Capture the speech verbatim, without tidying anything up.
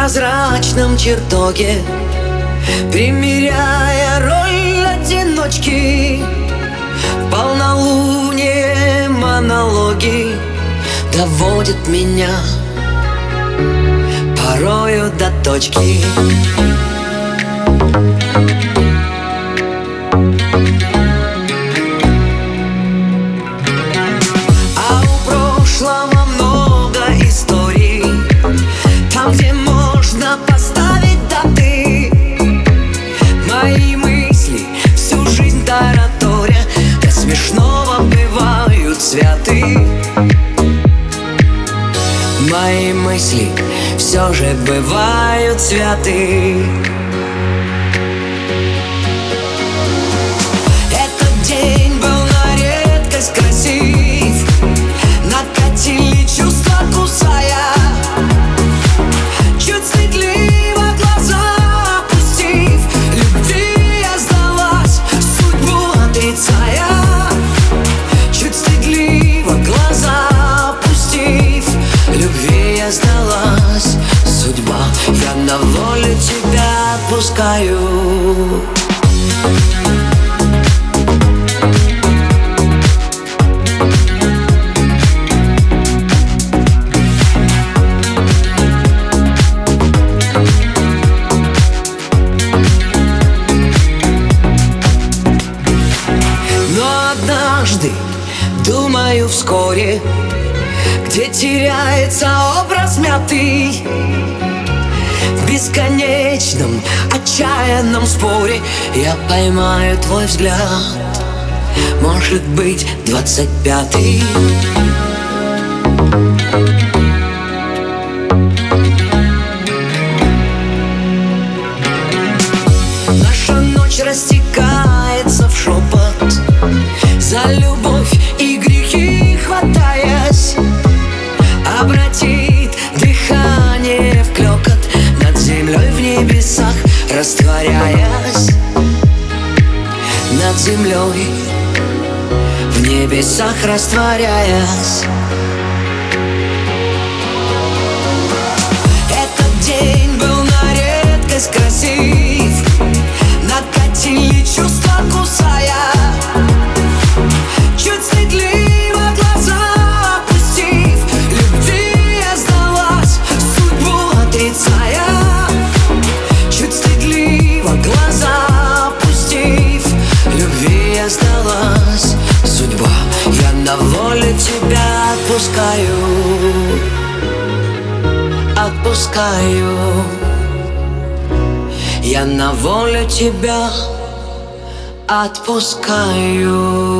прозрачном чертоге, примеряя роль одиночки. В полнолуние монологи доводят меня порою до точки. А у прошлого много историй, там, где можно поставить даты. Мои мысли всю жизнь тараторя до смешного бывают святы. Мои мысли все же бывают святы. Этот день был на редкость красив, накатили чувства, кусая. Чуть стыдливо глаза опустив, любви я сдалась, судьбу отрицая. Чуть стыдливо глаза опустив, любви я сдалась, судьба, я на волю тебя отпускаю. Но однажды, думаю, вскоре, где теряется образ мятый, в бесконечном отчаянном споре я поймаю твой взгляд, может быть, двадцать пятый. Наша ночь растекается в шепот, за любовь и грехи хватаясь, обратит дыхание в клёкот, над землей в небесах растворяясь. Над землей в небесах растворяясь. Этот день был на редкость красив, накатили чувства, кусая. Чуть стыдливо глаза опустив, любви я сдалась, судьбу отрицая. Чуть стыдливо глаза опустив, любви я сдалась, судьба, я на волю тебя отпускаю. Отпускаю, я на волю тебя отпускаю.